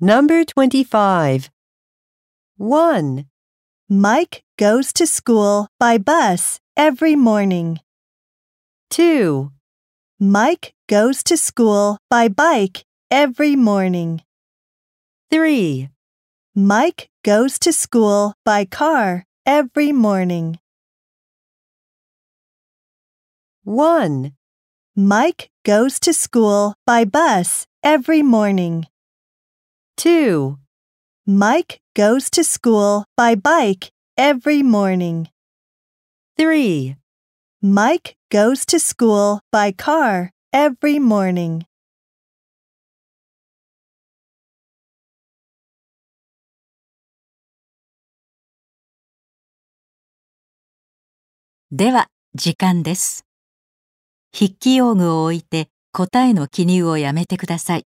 Number 25. 1, Mike goes to school by bus every morning. 2, Mike goes to school by bike every morning. 3, Mike goes to school by car every morning. 1, Mike goes to school by bus every morning. 2, Mike goes to school by bike every morning. 3. Mike goes to school by car every morning. では、時間です。筆記用具を置いて答えの記入をやめてください。